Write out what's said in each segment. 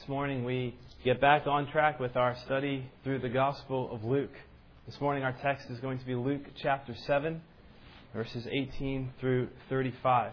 this morning we get back on track with our study through the Gospel of Luke. This morning our text is going to be Luke chapter 7, verses 18 through 35.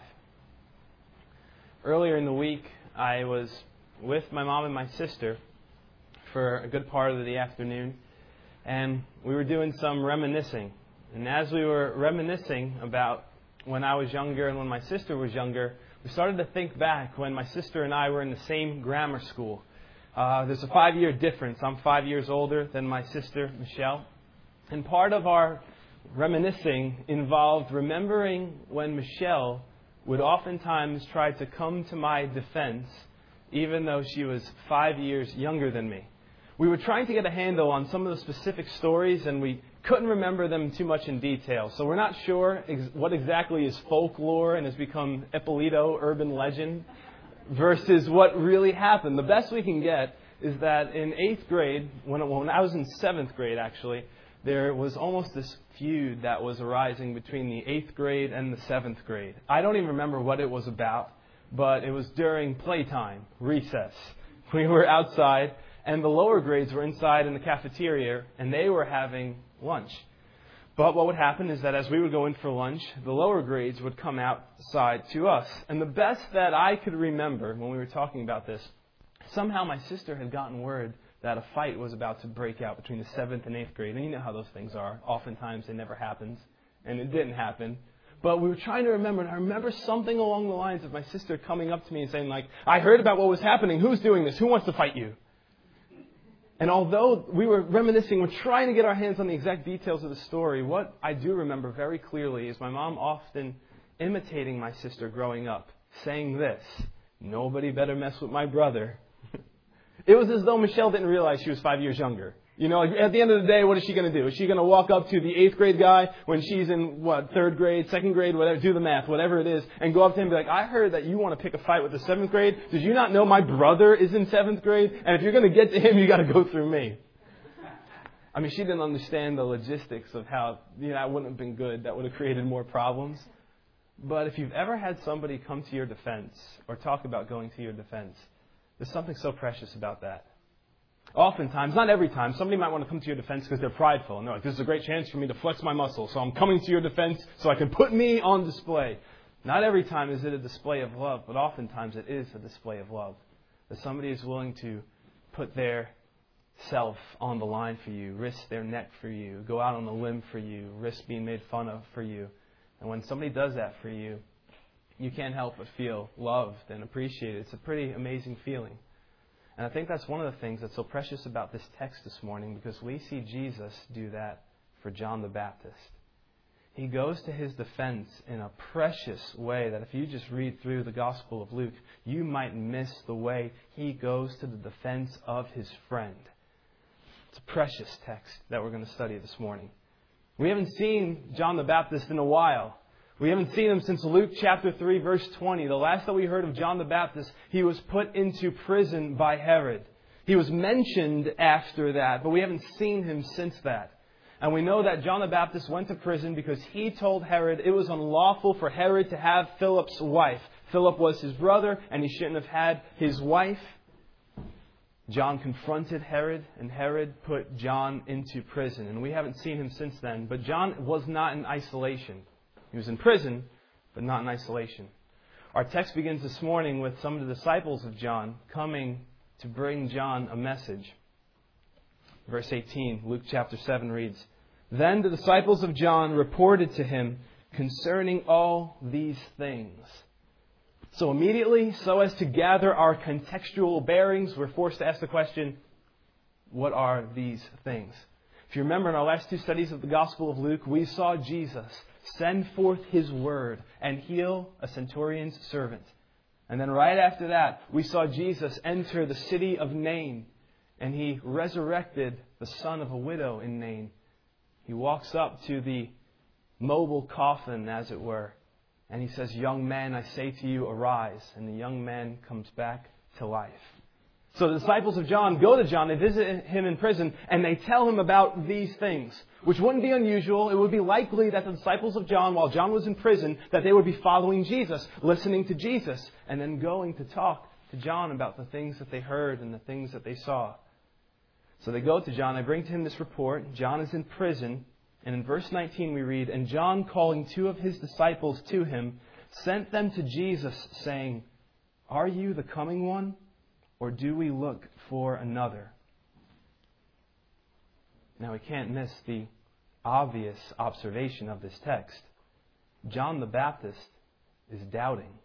Earlier in the week, I was with my mom and my sister for a good part of the afternoon, and we were doing some reminiscing. And as we were reminiscing about when I was younger and when my sister was younger, we started to think back when my sister and I were in the same grammar school. There's a 5-year difference. I'm 5 years older than my sister, Michelle. And part of our reminiscing involved remembering when Michelle would oftentimes try to come to my defense, even though she was 5 years younger than me. We were trying to get a handle on some of the specific stories, and we couldn't remember them too much in detail. So we're not sure what exactly is folklore and has become Ippolito, urban legend, versus what really happened. The best we can get is that in 8th grade, when I was in 7th grade actually, there was almost this feud that was arising between the 8th grade and the 7th grade. I don't even remember what it was about, but it was during playtime, recess. We were outside, and the lower grades were inside in the cafeteria, and they were having lunch. But what would happen is that as we would go in for lunch, the lower grades would come outside to us. And the best that I could remember when we were talking about this, somehow my sister had gotten word that a fight was about to break out between the 7th and 8th grade. And you know how those things are. Oftentimes it never happens. And it didn't happen. But we were trying to remember, and I remember something along the lines of my sister coming up to me and saying, like, I heard about what was happening. Who's doing this? Who wants to fight you? And although we were reminiscing, we're trying to get our hands on the exact details of the story, what I do remember very clearly is my mom often imitating my sister growing up, saying this, nobody better mess with my brother. It was as though Michelle didn't realize she was 5 years younger. You know, at the end of the day, what is she going to do? Is she going to walk up to the 8th grade guy when she's in, 3rd grade, 2nd grade, whatever, do the math, whatever it is, and go up to him and be like, I heard that you want to pick a fight with the 7th grade. Did you not know my brother is in 7th grade? And if you're going to get to him, you got to go through me. I mean, she didn't understand the logistics of how, that wouldn't have been good. That would have created more problems. But if you've ever had somebody come to your defense or talk about going to your defense, there's something so precious about that. Oftentimes, not every time, somebody might want to come to your defense because they're prideful. And they're like, this is a great chance for me to flex my muscle, so I'm coming to your defense so I can put me on display. Not every time is it a display of love, but oftentimes it is a display of love. That somebody is willing to put their self on the line for you, risk their neck for you, go out on a limb for you, risk being made fun of for you. And when somebody does that for you, you can't help but feel loved and appreciated. It's a pretty amazing feeling. And I think that's one of the things that's so precious about this text this morning, because we see Jesus do that for John the Baptist. He goes to his defense in a precious way that if you just read through the Gospel of Luke, you might miss the way he goes to the defense of his friend. It's a precious text that we're going to study this morning. We haven't seen John the Baptist in a while. We haven't seen him since Luke chapter 3, verse 20. The last that we heard of John the Baptist, he was put into prison by Herod. He was mentioned after that, but we haven't seen him since that. And we know that John the Baptist went to prison because he told Herod it was unlawful for Herod to have Philip's wife. Philip was his brother, and he shouldn't have had his wife. John confronted Herod, and Herod put John into prison. And we haven't seen him since then. But John was not in isolation. He was in prison, but not in isolation. Our text begins this morning with some of the disciples of John coming to bring John a message. Verse 18, Luke chapter 7 reads, Then the disciples of John reported to him concerning all these things. So immediately, so as to gather our contextual bearings, we're forced to ask the question, what are these things? If you remember in our last two studies of the Gospel of Luke, we saw Jesus send forth his word and heal a centurion's servant. And then right after that, we saw Jesus enter the city of Nain, and he resurrected the son of a widow in Nain. He walks up to the mobile coffin, as it were, and he says, Young man, I say to you, arise. And the young man comes back to life. So the disciples of John go to John, they visit him in prison, and they tell him about these things, which wouldn't be unusual. It would be likely that the disciples of John, while John was in prison, that they would be following Jesus, listening to Jesus, and then going to talk to John about the things that they heard and the things that they saw. So they go to John. They bring to him this report. John is in prison. And in verse 19 we read, "And John, calling 2 of his disciples to him, sent them to Jesus, saying, 'Are you the coming one, or do we look for another?'" Now we can't miss the obvious observation of this text. John the Baptist is doubting.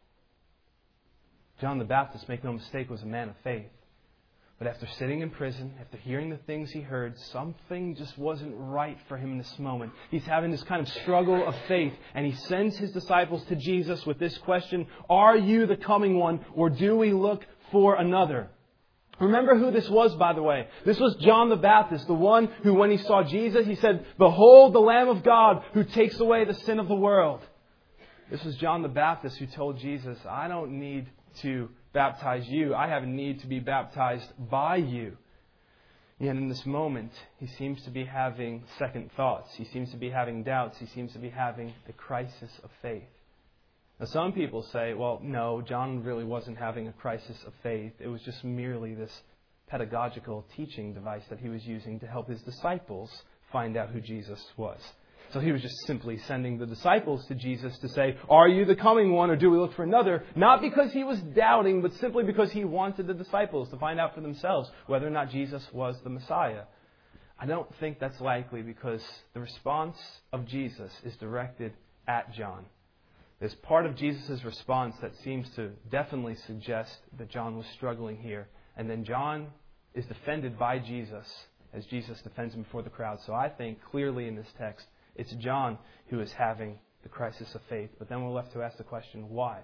John the Baptist, make no mistake, was a man of faith. But after sitting in prison, after hearing the things he heard, something just wasn't right for him in this moment. He's having this kind of struggle of faith, and he sends his disciples to Jesus with this question, "Are you the coming one, or do we look for another?" Remember who this was, by the way. This was John the Baptist, the one who, when he saw Jesus, he said, "Behold the Lamb of God who takes away the sin of the world." This was John the Baptist who told Jesus, "I don't need to baptize you. I have a need to be baptized by you." Yet in this moment, he seems to be having second thoughts. He seems to be having doubts. He seems to be having a crisis of faith. Now, some people say, well, no, John really wasn't having a crisis of faith. It was just merely this pedagogical teaching device that he was using to help his disciples find out who Jesus was. So he was just simply sending the disciples to Jesus to say, "Are you the coming one, or do we look for another?" Not because he was doubting, but simply because he wanted the disciples to find out for themselves whether or not Jesus was the Messiah. I don't think that's likely, because the response of Jesus is directed at John. There's part of Jesus' response that seems to definitely suggest that John was struggling here. And then John is defended by Jesus as Jesus defends him before the crowd. So I think clearly in this text, it's John who is having the crisis of faith. But then we're left to ask the question, why?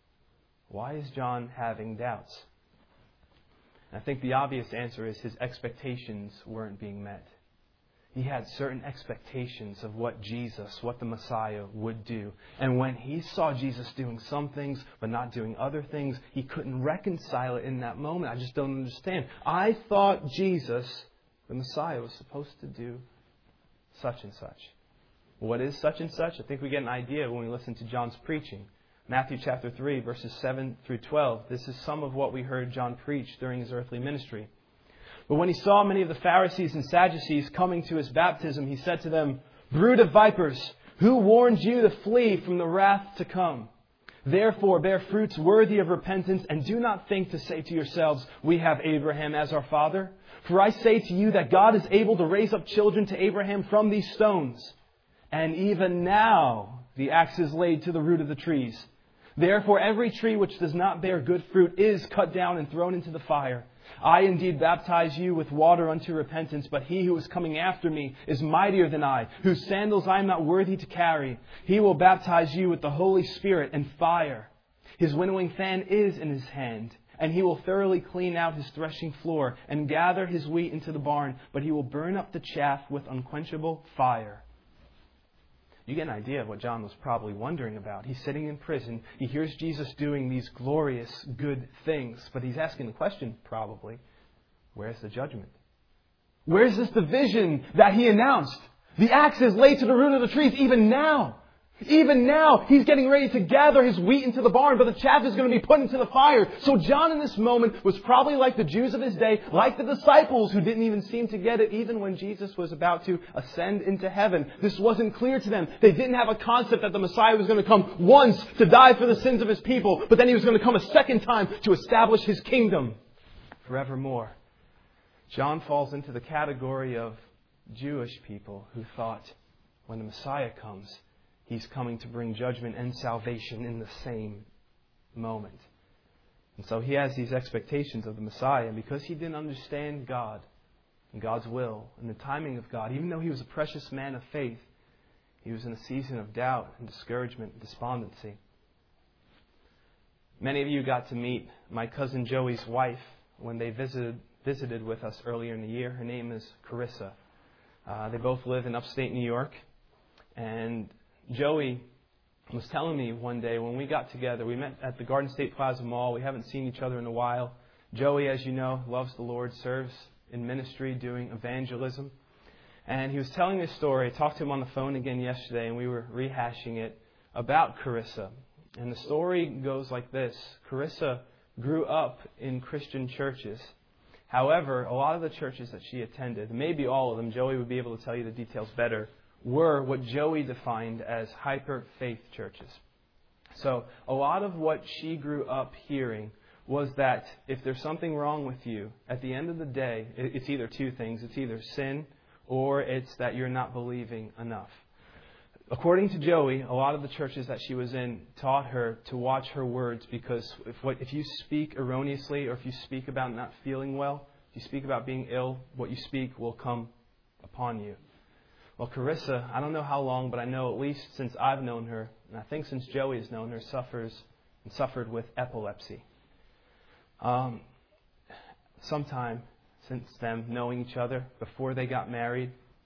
Why is John having doubts? And I think the obvious answer is his expectations weren't being met. He had certain expectations of what Jesus, what the Messiah would do. And when he saw Jesus doing some things but not doing other things, he couldn't reconcile it in that moment. I just don't understand. I thought Jesus, the Messiah, was supposed to do such and such. What is such and such? I think we get an idea when we listen to John's preaching. Matthew chapter 3, verses 7 through 12. This is some of what we heard John preach during his earthly ministry. "But when he saw many of the Pharisees and Sadducees coming to his baptism, he said to them, 'Brood of vipers, who warned you to flee from the wrath to come? Therefore bear fruits worthy of repentance, and do not think to say to yourselves, we have Abraham as our father. For I say to you that God is able to raise up children to Abraham from these stones. And even now the axe is laid to the root of the trees. Therefore every tree which does not bear good fruit is cut down and thrown into the fire. I indeed baptize you with water unto repentance, but he who is coming after me is mightier than I, whose sandals I am not worthy to carry. He will baptize you with the Holy Spirit and fire. His winnowing fan is in his hand, and he will thoroughly clean out his threshing floor and gather his wheat into the barn, but he will burn up the chaff with unquenchable fire.'" You get an idea of what John was probably wondering about. He's sitting in prison. He hears Jesus doing these glorious, good things. But he's asking the question, probably, where's the judgment? Where's this division that he announced? The axe is laid to the root of the trees even now. Even now, he's getting ready to gather his wheat into the barn, but the chaff is going to be put into the fire. So John in this moment was probably like the Jews of his day, like the disciples who didn't even seem to get it even when Jesus was about to ascend into heaven. This wasn't clear to them. They didn't have a concept that the Messiah was going to come once to die for the sins of his people, but then he was going to come a second time to establish his kingdom forevermore. John falls into the category of Jewish people who thought when the Messiah comes, he's coming to bring judgment and salvation in the same moment. And so he has these expectations of the Messiah. And because he didn't understand God and God's will and the timing of God, even though he was a precious man of faith, he was in a season of doubt and discouragement and despondency. Many of you got to meet my cousin Joey's wife when they visited with us earlier in the year. Her name is Carissa. They both live in upstate New York. And Joey was telling me one day when we got together, we met at the Garden State Plaza Mall. We haven't seen each other in a while. Joey, as you know, loves the Lord, serves in ministry, doing evangelism. And he was telling me a story. I talked to him on the phone again yesterday, and we were rehashing it about Carissa. And the story goes like this. Carissa grew up in Christian churches. However, a lot of the churches that she attended, maybe all of them, Joey would be able to tell you the details better, were what Joey defined as hyper-faith churches. So a lot of what she grew up hearing was that if there's something wrong with you, at the end of the day, it's either two things. It's either sin or it's that you're not believing enough. According to Joey, a lot of the churches that she was in taught her to watch her words, because if you speak erroneously, or if you speak about not feeling well, if you speak about being ill, what you speak will come upon you. Well, Carissa, I don't know how long, but I know at least since I've known her, and I think since Joey has known her, suffered with epilepsy. Sometime since them knowing each other, before they got married,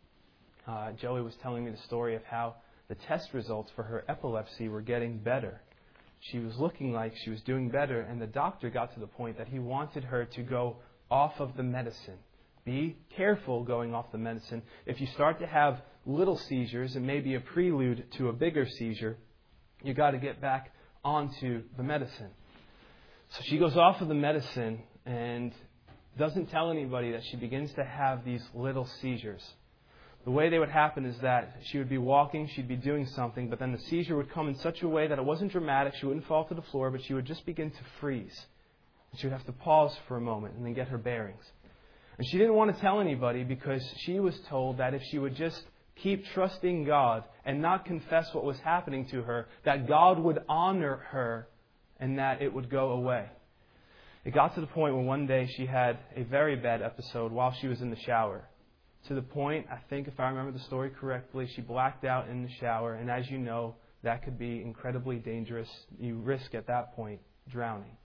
Joey was telling me the story of how the test results for her epilepsy were getting better. She was looking like she was doing better, and the doctor got to the point that he wanted her to go off of the medicine. Be careful going off the medicine. If you start to have little seizures, and maybe a prelude to a bigger seizure, you got to get back onto the medicine. So she goes off of the medicine and doesn't tell anybody that she begins to have these little seizures. The way they would happen is that she would be walking, she'd be doing something, but then the seizure would come in such a way that it wasn't dramatic, she wouldn't fall to the floor, but she would just begin to freeze. And she would have to pause for a moment and then get her bearings. And she didn't want to tell anybody because she was told that if she would just keep trusting God and not confess what was happening to her, that God would honor her and that it would go away. It got to the point where one day she had a very bad episode while she was in the shower. To the point, I think if I remember the story correctly, she blacked out in the shower. And as you know, that could be incredibly dangerous. You risk at that point drowning.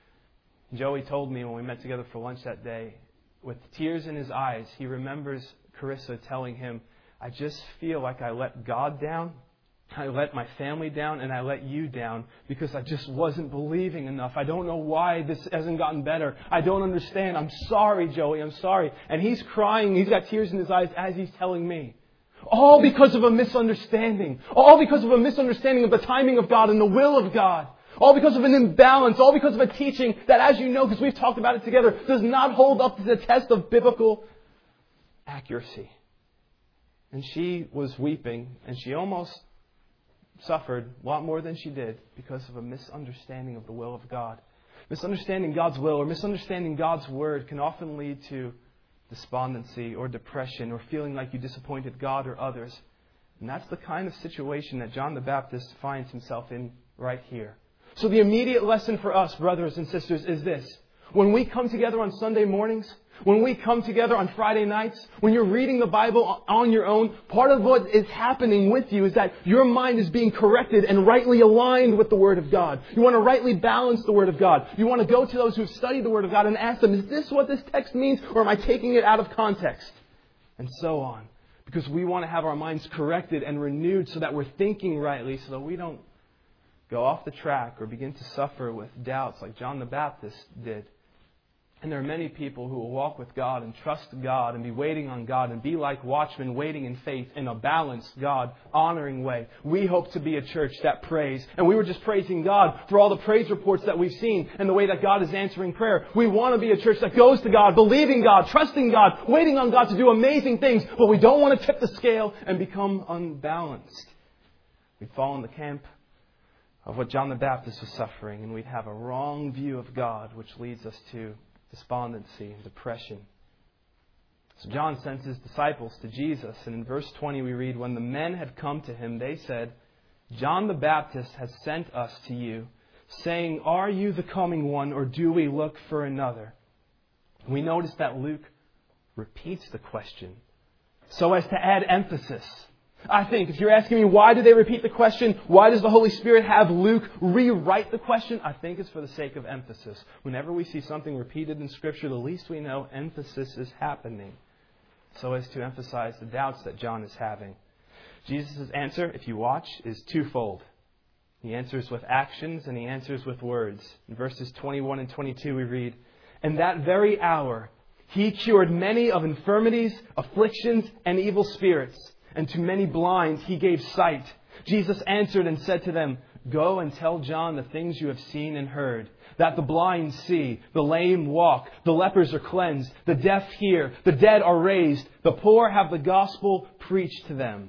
Joey told me when we met together for lunch that day, with tears in his eyes, he remembers Carissa telling him, I just feel like I let God down, I let my family down, and I let you down because I just wasn't believing enough. I don't know why this hasn't gotten better. I don't understand. I'm sorry, Joey. I'm sorry. And he's crying. He's got tears in his eyes as he's telling me. All because of a misunderstanding. All because of a misunderstanding of the timing of God and the will of God. All because of an imbalance. All because of a teaching that, as you know, because we've talked about it together, does not hold up to the test of biblical accuracy. And she was weeping, and she almost suffered a lot more than she did because of a misunderstanding of the will of God. Misunderstanding God's will or misunderstanding God's word can often lead to despondency or depression or feeling like you disappointed God or others. And that's the kind of situation that John the Baptist finds himself in right here. So the immediate lesson for us, brothers and sisters, is this. When we come together on Sunday mornings, when we come together on Friday nights, when you're reading the Bible on your own, part of what is happening with you is that your mind is being corrected and rightly aligned with the Word of God. You want to rightly balance the Word of God. You want to go to those who have studied the Word of God and ask them, is this what this text means, or am I taking it out of context? And so on. Because we want to have our minds corrected and renewed so that we're thinking rightly, so that we don't go off the track or begin to suffer with doubts like John the Baptist did. And there are many people who will walk with God and trust God and be waiting on God and be like watchmen waiting in faith in a balanced, God-honoring way. We hope to be a church that prays. And we were just praising God for all the praise reports that we've seen and the way that God is answering prayer. We want to be a church that goes to God, believing God, trusting God, waiting on God to do amazing things. But we don't want to tip the scale and become unbalanced. We'd fall in the camp of what John the Baptist was suffering, and we'd have a wrong view of God, which leads us to despondency and depression. So John sends his disciples to Jesus, and in verse 20 we read, when the men had come to him, they said, John the Baptist has sent us to you, saying, are you the coming one, or do we look for another? We notice that Luke repeats the question so as to add emphasis. I think if you're asking me why do they repeat the question, why does the Holy Spirit have Luke rewrite the question, I think it's for the sake of emphasis. Whenever we see something repeated in Scripture, the least we know emphasis is happening, so as to emphasize the doubts that John is having. Jesus' answer, if you watch, is twofold. He answers with actions and he answers with words. In verses 21 and 22 we read, in that very hour he cured many of infirmities, afflictions, and evil spirits. And to many blind he gave sight. Jesus answered and said to them, Go and tell John the things you have seen and heard, that the blind see, the lame walk, the lepers are cleansed, the deaf hear, the dead are raised, the poor have the gospel preached to them."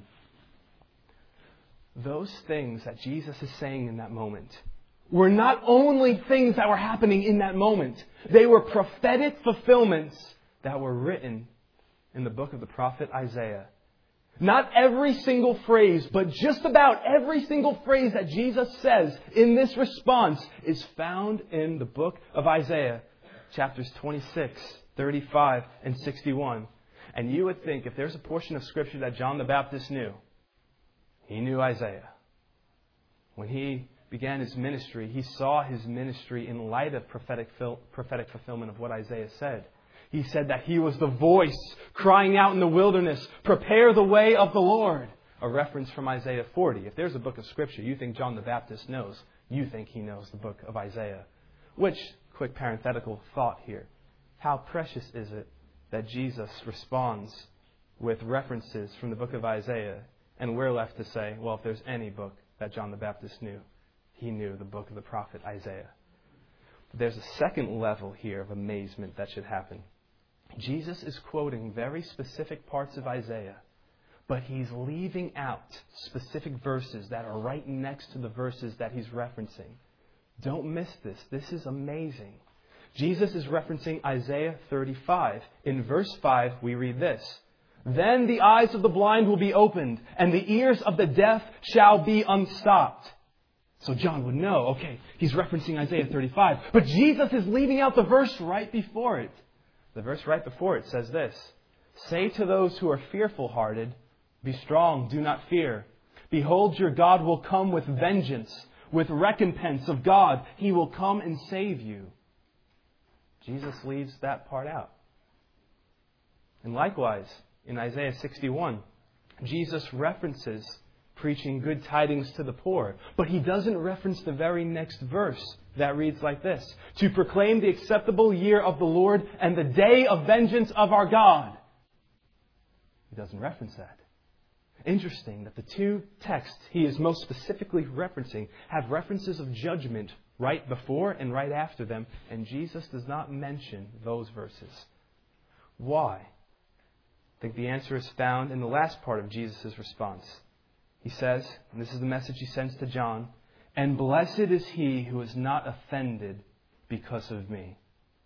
Those things that Jesus is saying in that moment were not only things that were happening in that moment. They were prophetic fulfillments that were written in the book of the prophet Isaiah. Not every single phrase, but just about every single phrase that Jesus says in this response is found in the book of Isaiah, chapters 26, 35, and 61. And you would think if there's a portion of Scripture that John the Baptist knew, he knew Isaiah. When he began his ministry, he saw his ministry in light of prophetic fulfillment of what Isaiah said. He said that he was the voice crying out in the wilderness, "Prepare the way of the Lord." A reference from Isaiah 40. If there's a book of Scripture you think John the Baptist knows, you think he knows the book of Isaiah. Which, quick parenthetical thought here, how precious is it that Jesus responds with references from the book of Isaiah, and we're left to say, well, if there's any book that John the Baptist knew, he knew the book of the prophet Isaiah. But there's a second level here of amazement that should happen. Jesus is quoting very specific parts of Isaiah, but he's leaving out specific verses that are right next to the verses that he's referencing. Don't miss this. This is amazing. Jesus is referencing Isaiah 35. In verse 5, we read this: "Then the eyes of the blind will be opened, and the ears of the deaf shall be unstopped." So John would know, okay, he's referencing Isaiah 35. But Jesus is leaving out the verse right before it. The verse right before it says this: "Say to those who are fearful-hearted, be strong, do not fear. Behold, your God will come with vengeance, with recompense of God. He will come and save you." Jesus leaves that part out. And likewise, in Isaiah 61, Jesus references preaching good tidings to the poor. But he doesn't reference the very next verse that reads like this: "To proclaim the acceptable year of the Lord and the day of vengeance of our God." He doesn't reference that. Interesting that the two texts he is most specifically referencing have references of judgment right before and right after them, and Jesus does not mention those verses. Why? I think the answer is found in the last part of Jesus' response. He says, and this is the message he sends to John, "And blessed is he who is not offended because of me."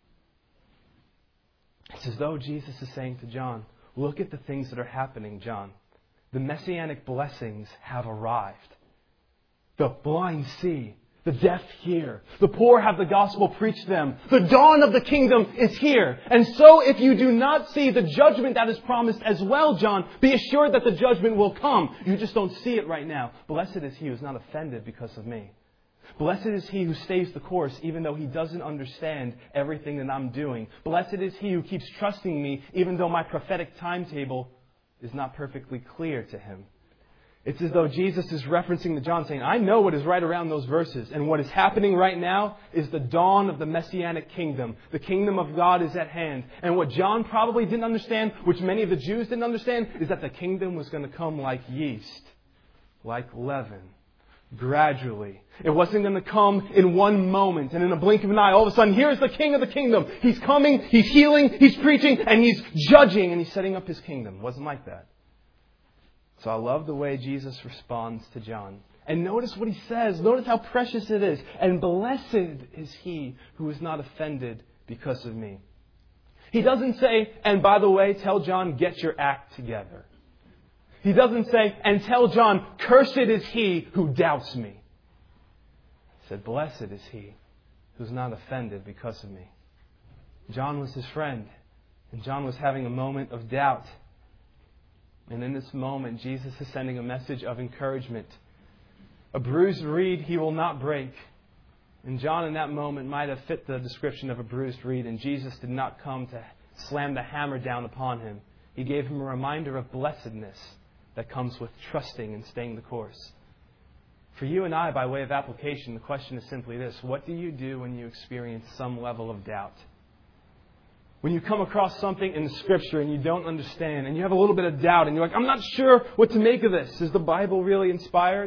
It's as though Jesus is saying to John, look at the things that are happening, John. The messianic blessings have arrived. The blind see. The deaf hear. The poor have the gospel preached to them. The dawn of the kingdom is here. And so if you do not see the judgment that is promised as well, John, be assured that the judgment will come. You just don't see it right now. Blessed is he who is not offended because of me. Blessed is he who stays the course even though he doesn't understand everything that I'm doing. Blessed is he who keeps trusting me even though my prophetic timetable is not perfectly clear to him. It's as though Jesus is referencing to John, saying, I know what is right around those verses. And what is happening right now is the dawn of the Messianic kingdom. The kingdom of God is at hand. And what John probably didn't understand, which many of the Jews didn't understand, is that the kingdom was going to come like yeast, like leaven, gradually. It wasn't going to come in one moment and in a blink of an eye. All of a sudden, here's the king of the kingdom. He's coming, he's healing, he's preaching, and he's judging, and he's setting up his kingdom. It wasn't like that. So I love the way Jesus responds to John. And notice what he says. Notice how precious it is. And blessed is he who is not offended because of me. He doesn't say, and by the way, tell John, get your act together. He doesn't say, and tell John, cursed is he who doubts me. He said, blessed is he who's not offended because of me. John was his friend. And John was having a moment of doubt. And in this moment, Jesus is sending a message of encouragement. A bruised reed he will not break. And John in that moment might have fit the description of a bruised reed. And Jesus did not come to slam the hammer down upon him. He gave him a reminder of blessedness that comes with trusting and staying the course. For you and I, by way of application, the question is simply this. What do you do when you experience some level of doubt? When you come across something in the Scripture and you don't understand and you have a little bit of doubt and you're like, I'm not sure what to make of this. Is the Bible really inspired?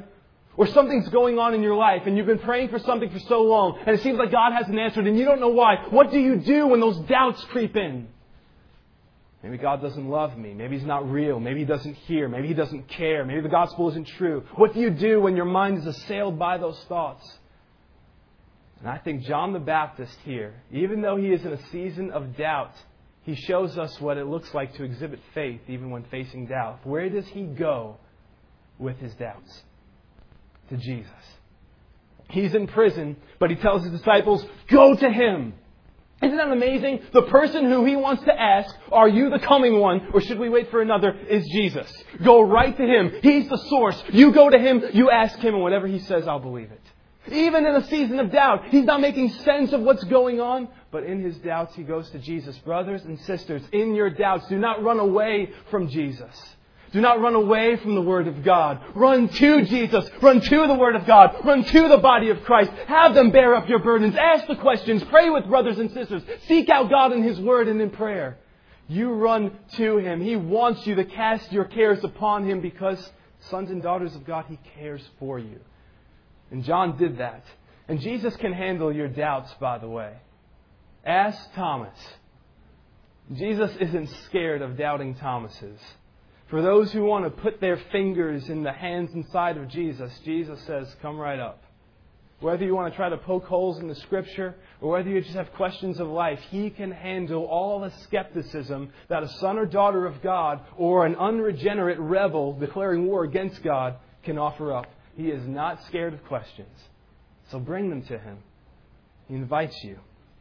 or something's going on in your life and you've been praying for something for so long and it seems like God hasn't answered and you don't know why, what do you do when those doubts creep in? Maybe God doesn't love me. Maybe He's not real. Maybe He doesn't hear. Maybe He doesn't care. Maybe the gospel isn't true. What do you do when your mind is assailed by those thoughts? And I think John the Baptist here, even though he is in a season of doubt, he shows us what it looks like to exhibit faith even when facing doubt. Where does he go with his doubts? To Jesus. He's in prison, but he tells his disciples, go to Him. Isn't that amazing? The person who he wants to ask, are you the coming one or should we wait for another, is Jesus. Go right to Him. He's the source. You go to Him, you ask Him, and whatever He says, I'll believe it. Even in a season of doubt, he's not making sense of what's going on. But in his doubts, he goes to Jesus. Brothers and sisters, in your doubts, do not run away from Jesus. Do not run away from the Word of God. Run to Jesus. Run to the Word of God. Run to the body of Christ. Have them bear up your burdens. Ask the questions. Pray with brothers and sisters. Seek out God in His Word and in prayer. You run to Him. He wants you to cast your cares upon Him because, sons and daughters of God, He cares for you. And John did that. And Jesus can handle your doubts, by the way. Ask Thomas. Jesus isn't scared of doubting Thomases. For those who want to put their fingers in the hands and side of Jesus, Jesus says, come right up. Whether you want to try to poke holes in the Scripture or whether you just have questions of life, He can handle all the skepticism that a son or daughter of God or an unregenerate rebel declaring war against God can offer up. He is not scared of questions. So bring them to Him. He invites you.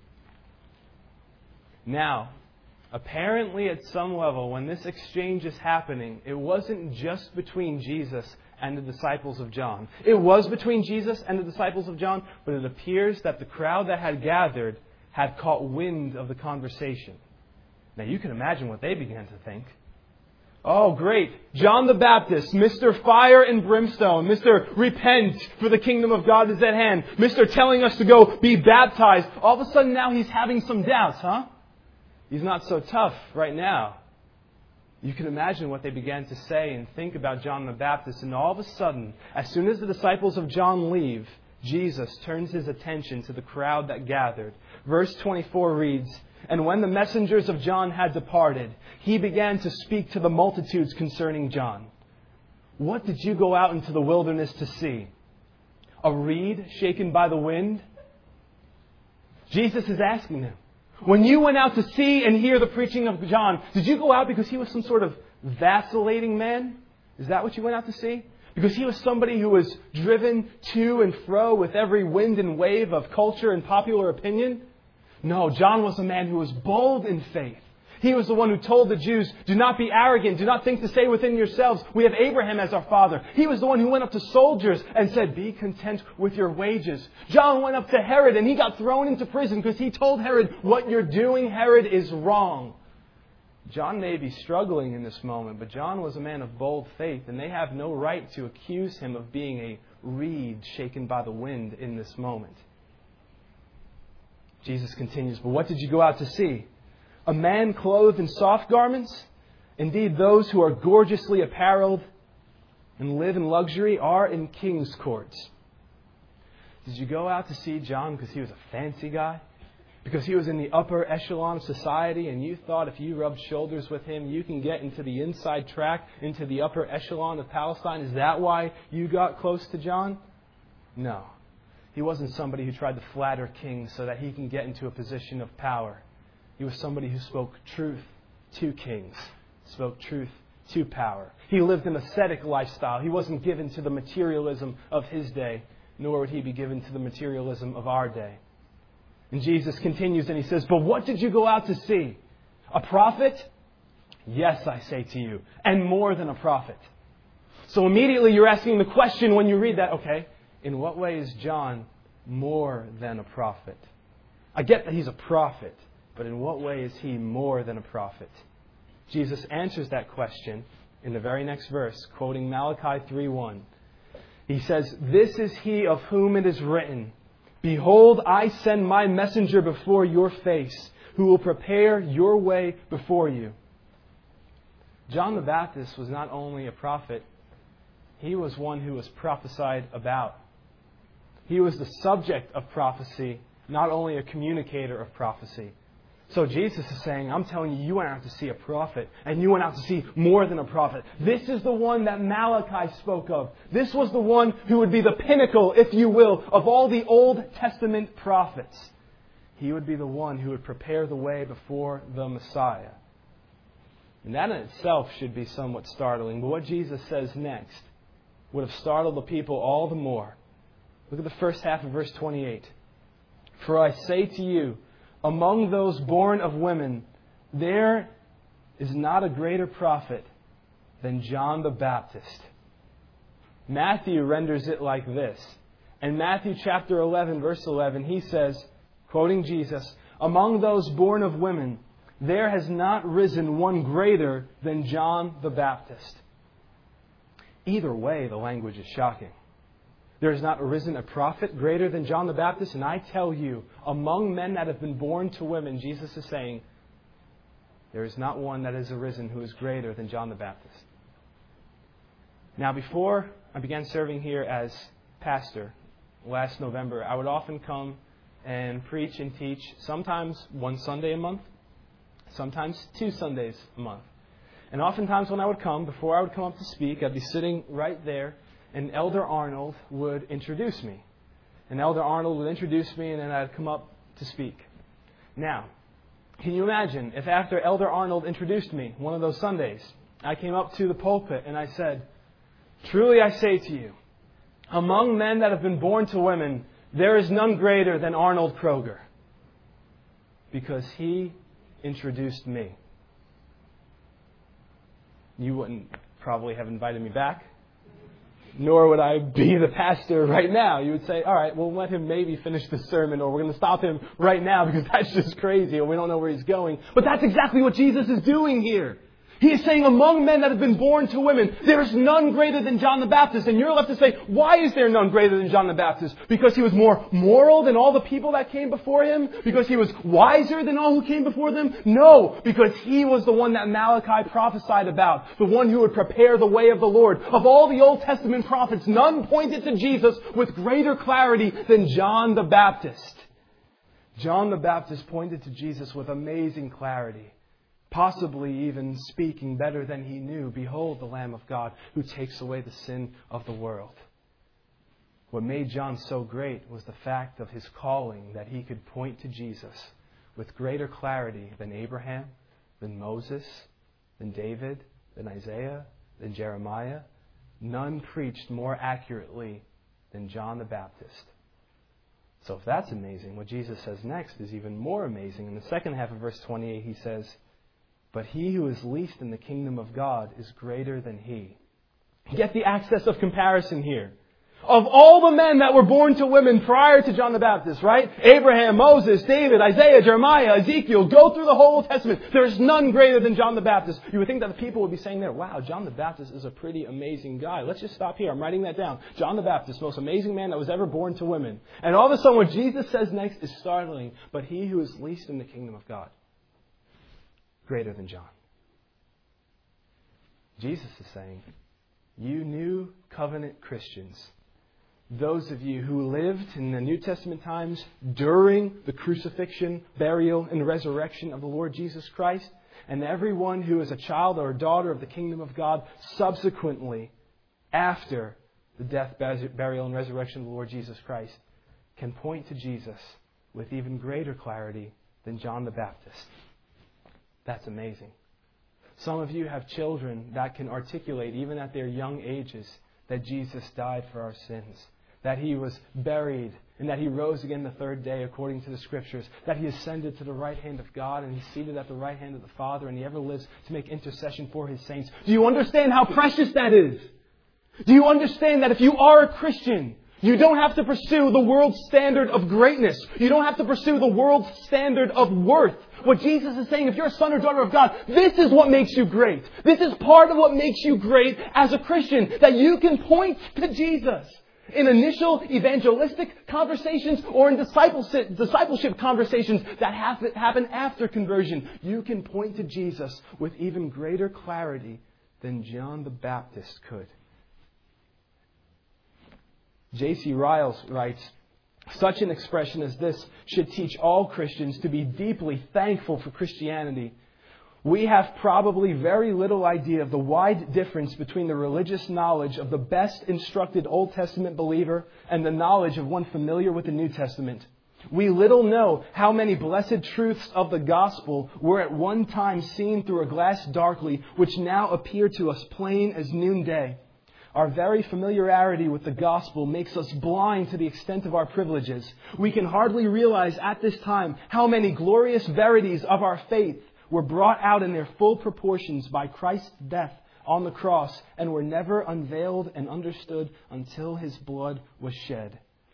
Now, apparently at some level, when this exchange is happening, it wasn't just between Jesus and the disciples of John. It was between Jesus and the disciples of John, but it appears that the crowd that had gathered had caught wind of the conversation. Now you can imagine what they began to think. Oh, great. John the Baptist, Mr. Fire and Brimstone, Mr. Repent, for the kingdom of God is at hand, Mr. Telling us to go be baptized. All of a sudden now he's having some doubts, huh? He's not so tough right now. You can imagine what they began to say and think about John the Baptist. And all of a sudden, as soon as the disciples of John leave, Jesus turns His attention to the crowd that gathered. Verse 24 reads, and when the messengers of John had departed, He began to speak to the multitudes concerning John. What did you go out into the wilderness to see? A reed shaken by the wind? Jesus is asking them. When you went out to see and hear the preaching of John, did you go out because he was some sort of vacillating man? Is that what you went out to see? Because he was somebody who was driven to and fro with every wind and wave of culture and popular opinion? No, John was a man who was bold in faith. He was the one who told the Jews, do not be arrogant, do not think to say within yourselves, we have Abraham as our father. He was the one who went up to soldiers and said, be content with your wages. John went up to Herod and he got thrown into prison because he told Herod, what you're doing, Herod, is wrong. John may be struggling in this moment, but John was a man of bold faith, and they have no right to accuse him of being a reed shaken by the wind in this moment. Jesus continues, but what did you go out to see? A man clothed in soft garments? Indeed, those who are gorgeously apparelled and live in luxury are in king's courts. Did you go out to see John because he was a fancy guy? Because he was in the upper echelon of society and you thought if you rubbed shoulders with him, you can get into the inside track, into the upper echelon of Palestine? Is that why you got close to John? No. He wasn't somebody who tried to flatter kings so that he can get into a position of power. He was somebody who spoke truth to kings, spoke truth to power. He lived an ascetic lifestyle. He wasn't given to the materialism of his day, nor would he be given to the materialism of our day. And Jesus continues and He says, but what did you go out to see? A prophet? Yes, I say to you, and more than a prophet. So immediately you're asking the question when you read that, okay, in what way is John more than a prophet? I get that he's a prophet, but in what way is he more than a prophet? Jesus answers that question in the very next verse, quoting Malachi 3:1. He says, this is he of whom it is written, behold, I send my messenger before your face, who will prepare your way before you. John the Baptist was not only a prophet, He was one who was prophesied about. He was the subject of prophecy, not only a communicator of prophecy. So Jesus is saying, I'm telling you, you went out to see a prophet, and you went out to see more than a prophet. This is the one that Malachi spoke of. This was the one who would be the pinnacle, if you will, of all the Old Testament prophets. He would be the one who would prepare the way before the Messiah. And that in itself should be somewhat startling. But what Jesus says next would have startled the people all the more. Look at the first half of verse 28. For I say to you, among those born of women, there is not a greater prophet than John the Baptist. Matthew renders it like this. In Matthew chapter 11, verse 11, he says, quoting Jesus, among those born of women, there has not risen one greater than John the Baptist. Either way, the language is shocking. There has not arisen a prophet greater than John the Baptist. And I tell you, among men that have been born to women, Jesus is saying, there is not one that has arisen who is greater than John the Baptist. Now, before I began serving here as pastor last November, I would often come and preach and teach, sometimes one Sunday a month, sometimes 2 Sundays a month. And oftentimes when I would come, before I would come up to speak, I'd be sitting right there, and Elder Arnold would introduce me. And Elder Arnold would introduce me, and then I'd come up to speak. Now, can you imagine if after Elder Arnold introduced me one of those Sundays, I came up to the pulpit and I said, truly I say to you, among men that have been born to women, there is none greater than Arnold Kroger. Because he introduced me. You wouldn't probably have invited me back. Nor would I be the pastor right now. You would say, all right, we'll let him maybe finish the sermon, or we're going to stop him right now because that's just crazy, or we don't know where he's going. But that's exactly what Jesus is doing here. He is saying, among men that have been born to women, there is none greater than John the Baptist. And you're left to say, why is there none greater than John the Baptist? Because he was more moral than all the people that came before him? Because he was wiser than all who came before them? No, because he was the one that Malachi prophesied about. The one who would prepare the way of the Lord. Of all the Old Testament prophets, none pointed to Jesus with greater clarity than John the Baptist. John the Baptist pointed to Jesus with amazing clarity. Possibly even speaking better than he knew, behold the Lamb of God who takes away the sin of the world. What made John so great was the fact of his calling, that he could point to Jesus with greater clarity than Abraham, than Moses, than David, than Isaiah, than Jeremiah. None preached more accurately than John the Baptist. So if that's amazing, what Jesus says next is even more amazing. In the second half of verse 28, he says, but he who is least in the kingdom of God is greater than he. Get the access of comparison here. Of all the men that were born to women prior to John the Baptist, right? Abraham, Moses, David, Isaiah, Jeremiah, Ezekiel, go through the whole Old Testament. There is none greater than John the Baptist. You would think that the people would be saying there, wow, John the Baptist is a pretty amazing guy. Let's just stop here. I'm writing that down. John the Baptist, most amazing man that was ever born to women. And all of a sudden what Jesus says next is startling. But he who is least in the kingdom of God, greater than John. Jesus is saying, you new covenant Christians, those of you who lived in the New Testament times during the crucifixion, burial, and resurrection of the Lord Jesus Christ, and everyone who is a child or a daughter of the kingdom of God subsequently after the death, burial, and resurrection of the Lord Jesus Christ, can point to Jesus with even greater clarity than John the Baptist. That's amazing. Some of you have children that can articulate, even at their young ages, that Jesus died for our sins, that He was buried, and that He rose again the third day according to the Scriptures, that He ascended to the right hand of God, and He's seated at the right hand of the Father, and He ever lives to make intercession for His saints. Do you understand how precious that is? Do you understand that if you are a Christian, you don't have to pursue the world's standard of greatness. You don't have to pursue the world's standard of worth. What Jesus is saying, if you're a son or daughter of God, this is what makes you great. This is part of what makes you great as a Christian, that you can point to Jesus. In initial evangelistic conversations or in discipleship conversations that happen after conversion, you can point to Jesus with even greater clarity than John the Baptist could. J.C. Riles writes, "Such an expression as this should teach all Christians to be deeply thankful for Christianity. We have probably very little idea of the wide difference between the religious knowledge of the best instructed Old Testament believer and the knowledge of one familiar with the New Testament. We little know how many blessed truths of the gospel were at one time seen through a glass darkly, which now appear to us plain as noonday. Our very familiarity with the gospel makes us blind to the extent of our privileges. We can hardly realize at this time how many glorious verities of our faith were brought out in their full proportions by Christ's death on the cross and were never unveiled and understood until His blood was shed."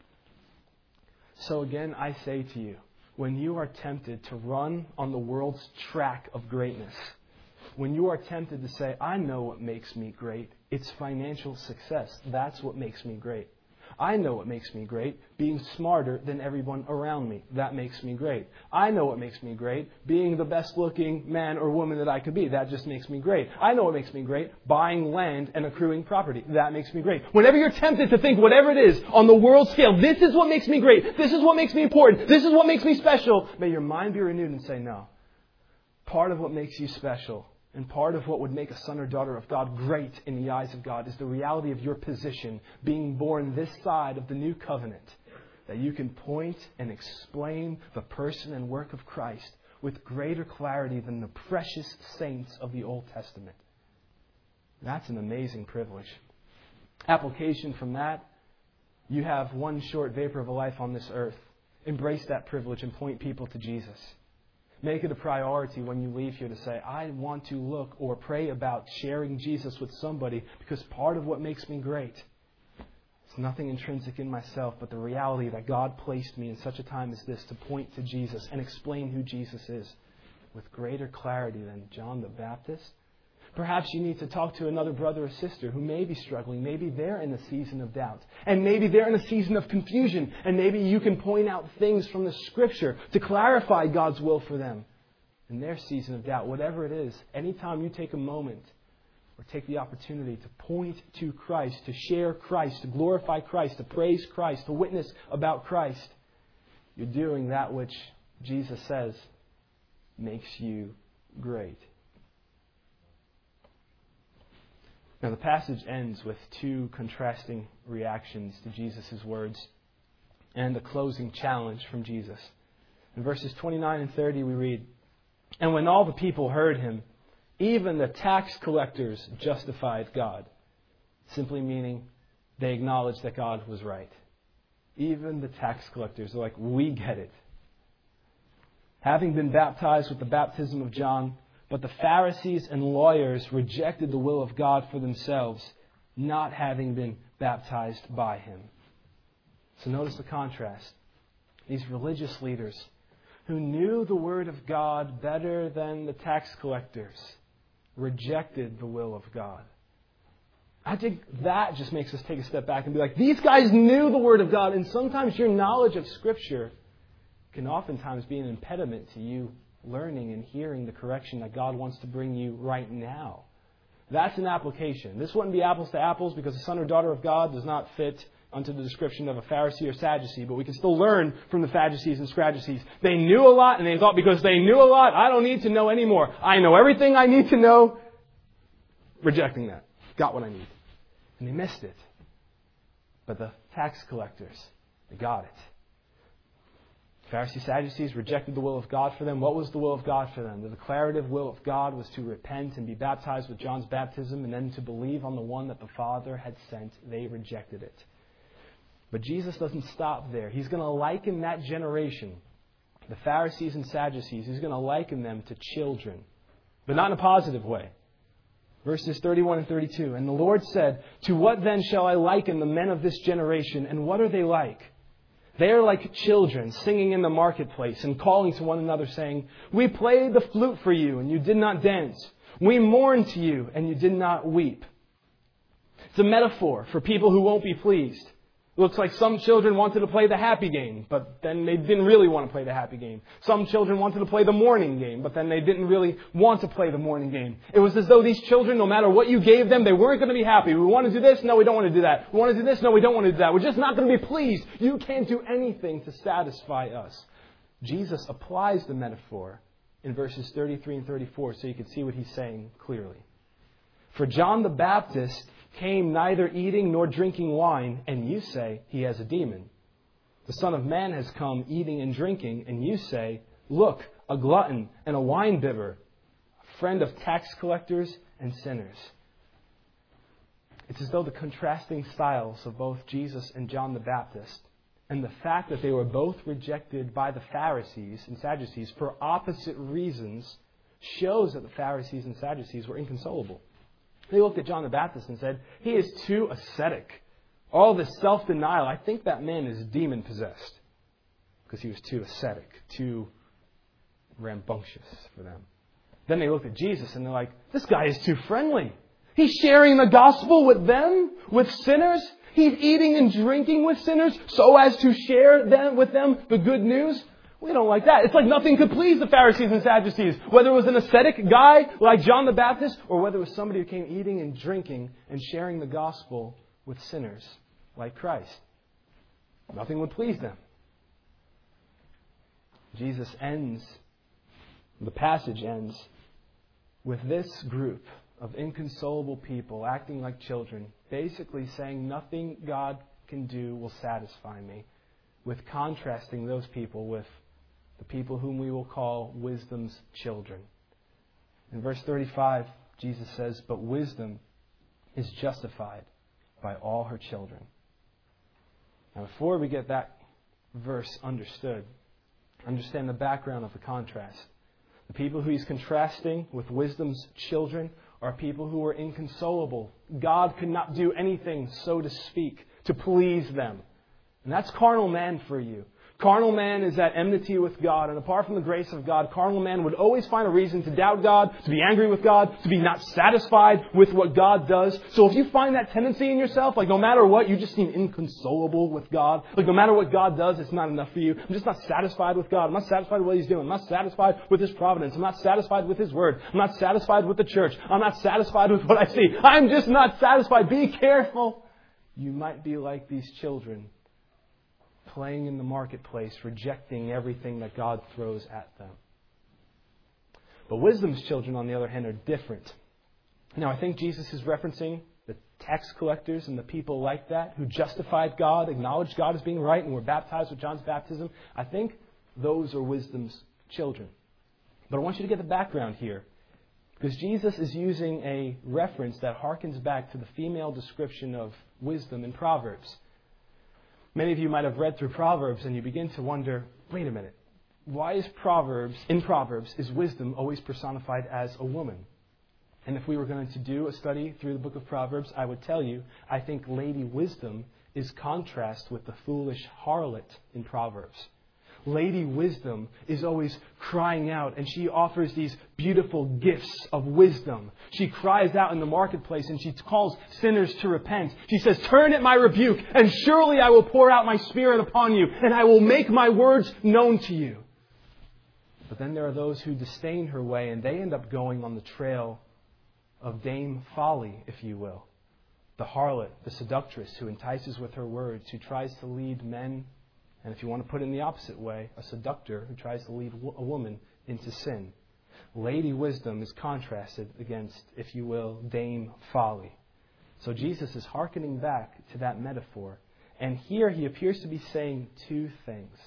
So again, I say to you, when you are tempted to run on the world's track of greatness, when you are tempted to say, "I know what makes me great, it's financial success. That's what makes me great. I know what makes me great, being smarter than everyone around me. That makes me great. I know what makes me great, being the best looking man or woman that I could be. That just makes me great. I know what makes me great, buying land and accruing property. That makes me great." Whenever you're tempted to think whatever it is on the world scale, this is what makes me great, this is what makes me important, this is what makes me special, may your mind be renewed and say, no. Part of what makes you special and part of what would make a son or daughter of God great in the eyes of God is the reality of your position, being born this side of the new covenant, that you can point and explain the person and work of Christ with greater clarity than the precious saints of the Old Testament. That's an amazing privilege. Application from that, you have one short vapor of a life on this earth. Embrace that privilege and point people to Jesus. Make it a priority when you leave here to say, "I want to look or pray about sharing Jesus with somebody because part of what makes me great, it's nothing intrinsic in myself, but the reality that God placed me in such a time as this to point to Jesus and explain who Jesus is with greater clarity than John the Baptist." Perhaps you need to talk to another brother or sister who may be struggling. Maybe they're in a season of doubt. And maybe they're in a season of confusion. And maybe you can point out things from the Scripture to clarify God's will for them in their season of doubt. Whatever it is, anytime you take a moment or take the opportunity to point to Christ, to share Christ, to glorify Christ, to praise Christ, to witness about Christ, you're doing that which Jesus says makes you great. Now, the passage ends with two contrasting reactions to Jesus' words and a closing challenge from Jesus. In verses 29 and 30, we read, "And when all the people heard him, even the tax collectors justified God." Simply meaning they acknowledged that God was right. Even the tax collectors are like, "We get it." "Having been baptized with the baptism of John, but the Pharisees and lawyers rejected the will of God for themselves, not having been baptized by him." So notice the contrast. These religious leaders who knew the Word of God better than the tax collectors rejected the will of God. I think that just makes us take a step back and be like, these guys knew the Word of God, and sometimes your knowledge of Scripture can oftentimes be an impediment to you learning and hearing the correction that God wants to bring you right now. That's an application. This wouldn't be apples to apples because a son or daughter of God does not fit unto the description of a Pharisee or Sadducee, but we can still learn from the Pharisees and Sadducees. They knew a lot, and they thought because they knew a lot, I don't need to know anymore. I know everything I need to know. Rejecting that. Got what I need. And they missed it. But the tax collectors, they got it. Pharisees, Sadducees rejected the will of God for them. What was the will of God for them? The declarative will of God was to repent and be baptized with John's baptism and then to believe on the one that the Father had sent. They rejected it. But Jesus doesn't stop there. He's going to liken that generation, the Pharisees and Sadducees, He's going to liken them to children, but not in a positive way. Verses 31 and 32. "And the Lord said, 'To what then shall I liken the men of this generation, and what are they like? They are like children singing in the marketplace and calling to one another, saying, We played the flute for you, and you did not dance. We mourned to you, and you did not weep.'" It's a metaphor for people who won't be pleased. It looks like some children wanted to play the happy game, but then they didn't really want to play the happy game. Some children wanted to play the mourning game, but then they didn't really want to play the mourning game. It was as though these children, no matter what you gave them, they weren't going to be happy. We want to do this? No, we don't want to do that. We want to do this? No, we don't want to do that. We're just not going to be pleased. You can't do anything to satisfy us. Jesus applies the metaphor in verses 33 and 34 so you can see what he's saying clearly. For John the Baptist came neither eating nor drinking wine, and you say he has a demon. The Son of Man has come eating and drinking, and you say, look, a glutton and a winebibber, a friend of tax collectors and sinners. It's as though the contrasting styles of both Jesus and John the Baptist, and the fact that they were both rejected by the Pharisees and Sadducees for opposite reasons, shows that the Pharisees and Sadducees were inconsolable. They looked at John the Baptist and said, he is too ascetic. All this self-denial, I think that man is demon-possessed. Because he was too ascetic, too rambunctious for them. Then they looked at Jesus and they're like, this guy is too friendly. He's sharing the gospel with them, with sinners. He's eating and drinking with sinners so as to share with them the good news. We don't like that. It's like nothing could please the Pharisees and Sadducees. Whether it was an ascetic guy like John the Baptist or whether it was somebody who came eating and drinking and sharing the gospel with sinners like Christ. Nothing would please them. The passage ends with this group of inconsolable people acting like children, basically saying nothing God can do will satisfy me, with contrasting those people with the people whom we will call wisdom's children. In verse 35, Jesus says, but wisdom is justified by all her children. Now, before we get that verse understood, understand the background of the contrast. The people who he's contrasting with wisdom's children are people who are inconsolable. God could not do anything, so to speak, to please them. And that's carnal man for you. Carnal man is at enmity with God, and apart from the grace of God, carnal man would always find a reason to doubt God, to be angry with God, to be not satisfied with what God does. So if you find that tendency in yourself, like no matter what, you just seem inconsolable with God, like no matter what God does, it's not enough for you. I'm just not satisfied with God. I'm not satisfied with what He's doing. I'm not satisfied with His providence. I'm not satisfied with His Word. I'm not satisfied with the church. I'm not satisfied with what I see. I'm just not satisfied. Be careful. You might be like these children, playing in the marketplace, rejecting everything that God throws at them. But wisdom's children, on the other hand, are different. Now, I think Jesus is referencing the tax collectors and the people like that who justified God, acknowledged God as being right, and were baptized with John's baptism. I think those are wisdom's children. But I want you to get the background here, because Jesus is using a reference that harkens back to the female description of wisdom in Proverbs. Many of you might have read through Proverbs and you begin to wonder, wait a minute, why is in Proverbs, is wisdom always personified as a woman? And if we were going to do a study through the book of Proverbs, I would tell you, I think Lady Wisdom is contrast with the foolish harlot in Proverbs. Lady Wisdom is always crying out, and she offers these beautiful gifts of wisdom. She cries out in the marketplace and she calls sinners to repent. She says, turn at my rebuke, and surely I will pour out my Spirit upon you, and I will make my words known to you. But then there are those who disdain her way, and they end up going on the trail of Dame Folly, if you will. The harlot, the seductress who entices with her words, who tries to lead men, and if you want to put it in the opposite way, a seductor who tries to lead a woman into sin. Lady Wisdom is contrasted against, if you will, Dame Folly. So Jesus is hearkening back to that metaphor. And here he appears to be saying two things.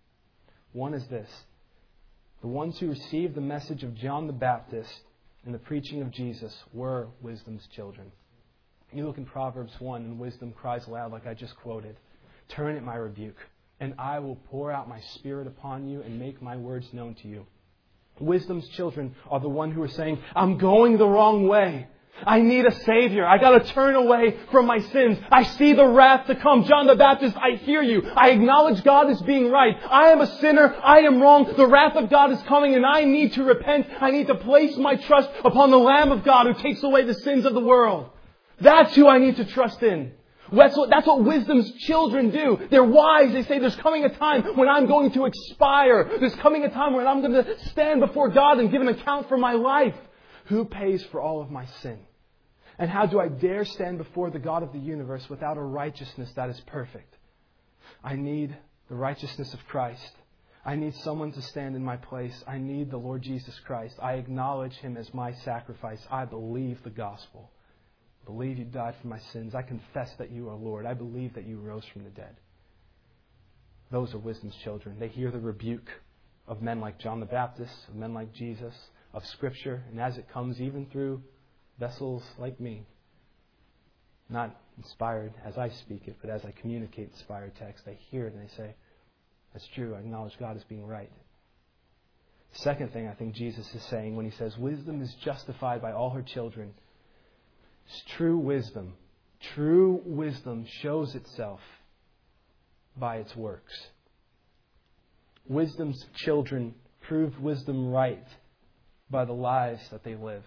One is this. The ones who received the message of John the Baptist and the preaching of Jesus were wisdom's children. You look in Proverbs 1 and wisdom cries aloud like I just quoted. Turn at my rebuke, and I will pour out my Spirit upon you and make my words known to you. Wisdom's children are the one who are saying, I'm going the wrong way. I need a Savior. I got to turn away from my sins. I see the wrath to come. John the Baptist, I hear you. I acknowledge God as being right. I am a sinner. I am wrong. The wrath of God is coming and I need to repent. I need to place my trust upon the Lamb of God who takes away the sins of the world. That's who I need to trust in. That's what wisdom's children do. They're wise. They say, there's coming a time when I'm going to expire. There's coming a time when I'm going to stand before God and give an account for my life. Who pays for all of my sin? And how do I dare stand before the God of the universe without a righteousness that is perfect? I need the righteousness of Christ. I need someone to stand in my place. I need the Lord Jesus Christ. I acknowledge Him as my sacrifice. I believe the gospel. I believe You died for my sins. I confess that You are Lord. I believe that You rose from the dead. Those are wisdom's children. They hear the rebuke of men like John the Baptist, of men like Jesus, of Scripture, and as it comes even through vessels like me, not inspired as I speak it, but as I communicate inspired text, they hear it and they say, that's true, I acknowledge God as being right. The second thing I think Jesus is saying when He says, wisdom is justified by all her children, is true wisdom. True wisdom shows itself by its works. Wisdom's children prove wisdom right by the lives that they live.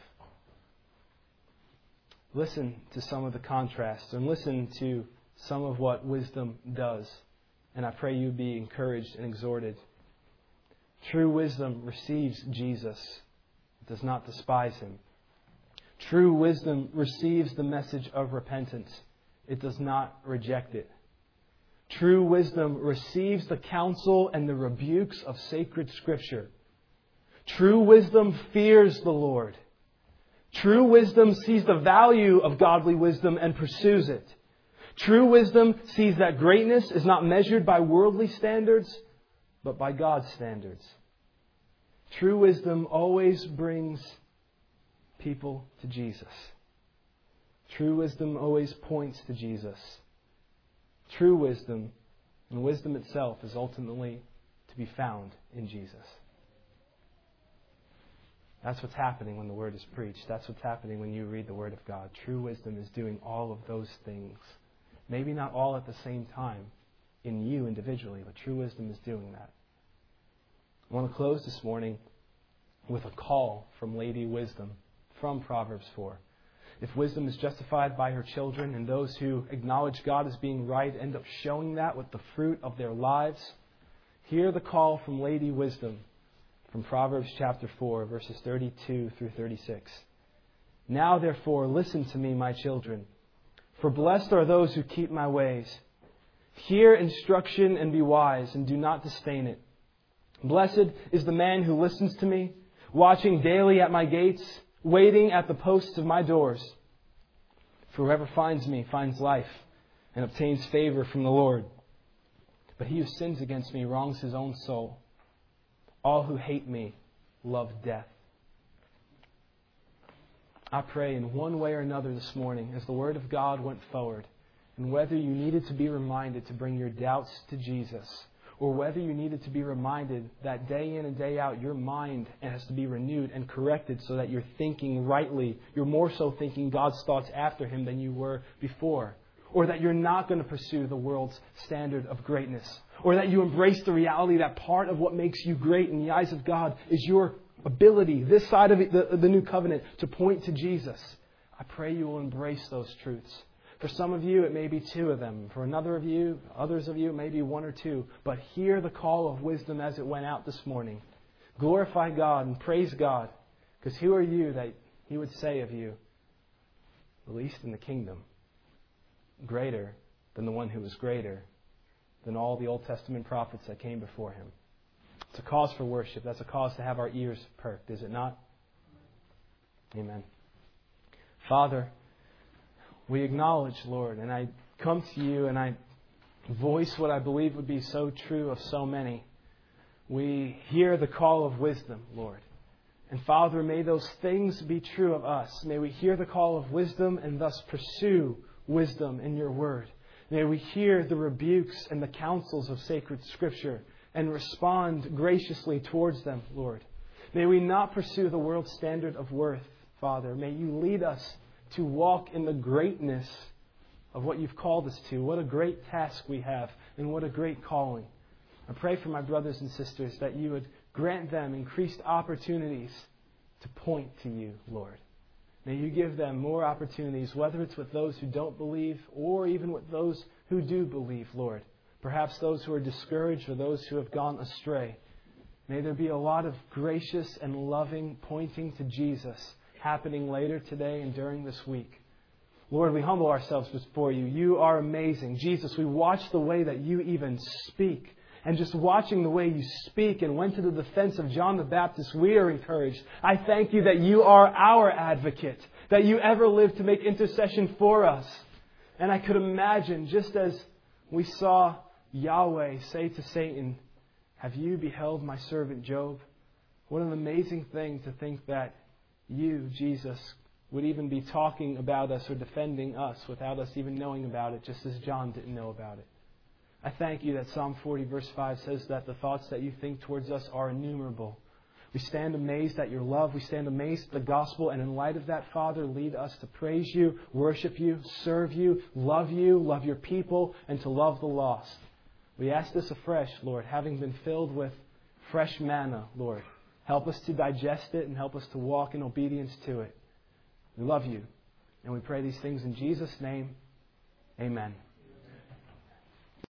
Listen to some of the contrasts and listen to some of what wisdom does. And I pray you be encouraged and exhorted. True wisdom receives Jesus, does not despise Him. True wisdom receives the message of repentance. It does not reject it. True wisdom receives the counsel and the rebukes of sacred Scripture. True wisdom fears the Lord. True wisdom sees the value of godly wisdom and pursues it. True wisdom sees that greatness is not measured by worldly standards, but by God's standards. True wisdom always brings people to Jesus. True wisdom always points to Jesus. True wisdom, and wisdom itself, is ultimately to be found in Jesus. That's what's happening when the Word is preached. That's what's happening when you read the Word of God. True wisdom is doing all of those things. Maybe not all at the same time in you individually, but true wisdom is doing that. I want to close this morning with a call from Lady Wisdom from Proverbs 4. If wisdom is justified by her children, and those who acknowledge God as being right end up showing that with the fruit of their lives, hear the call from Lady Wisdom from Proverbs chapter 4, verses 32 through 36. Now, therefore, listen to me, my children, for blessed are those who keep my ways. Hear instruction and be wise, and do not disdain it. Blessed is the man who listens to me, watching daily at my gates, waiting at the posts of my doors. For whoever finds me finds life and obtains favor from the Lord. But he who sins against me wrongs his own soul. All who hate me love death. I pray in one way or another this morning, as the Word of God went forward, and whether you needed to be reminded to bring your doubts to Jesus, or whether you needed to be reminded that day in and day out your mind has to be renewed and corrected so that you're thinking rightly, you're more so thinking God's thoughts after Him than you were before, or that you're not going to pursue the world's standard of greatness, or that you embrace the reality that part of what makes you great in the eyes of God is your ability, this side of the new covenant, to point to Jesus. I pray you will embrace those truths. For some of you, it may be two of them. For others of you, it may be one or two. But hear the call of wisdom as it went out this morning. Glorify God and praise God. Because who are you that He would say of you, the least in the kingdom, greater than the one who was greater than all the Old Testament prophets that came before Him? It's a cause for worship. That's a cause to have our ears perked, is it not? Amen. Father, we acknowledge, Lord, and I come to You and I voice what I believe would be so true of so many. We hear the call of wisdom, Lord. And Father, may those things be true of us. May we hear the call of wisdom and thus pursue wisdom in Your Word. May we hear the rebukes and the counsels of sacred Scripture and respond graciously towards them, Lord. May we not pursue the world's standard of worth, Father. May You lead us to walk in the greatness of what You've called us to. What a great task we have, and what a great calling. I pray for my brothers and sisters that You would grant them increased opportunities to point to You, Lord. May you give them more opportunities, whether it's with those who don't believe or even with those who do believe, Lord. Perhaps those who are discouraged or those who have gone astray. May there be a lot of gracious and loving pointing to Jesus happening later today and during this week. Lord, we humble ourselves before you. You are amazing. Jesus, we watch the way that you even speak. And just watching the way you speak and went to the defense of John the Baptist, we are encouraged. I thank you that you are our advocate, that you ever lived to make intercession for us. And I could imagine, just as we saw Yahweh say to Satan, have you beheld my servant Job? What an amazing thing to think that you, Jesus, would even be talking about us or defending us without us even knowing about it, just as John didn't know about it. I thank you that Psalm 40 verse 5 says that the thoughts that you think towards us are innumerable. We stand amazed at your love. We stand amazed at the gospel. And in light of that, Father, lead us to praise you, worship you, serve you, love your people, and to love the lost. We ask this afresh, Lord, having been filled with fresh manna, Lord. Help us to digest it and help us to walk in obedience to it. We love you. And we pray these things in Jesus' name. Amen.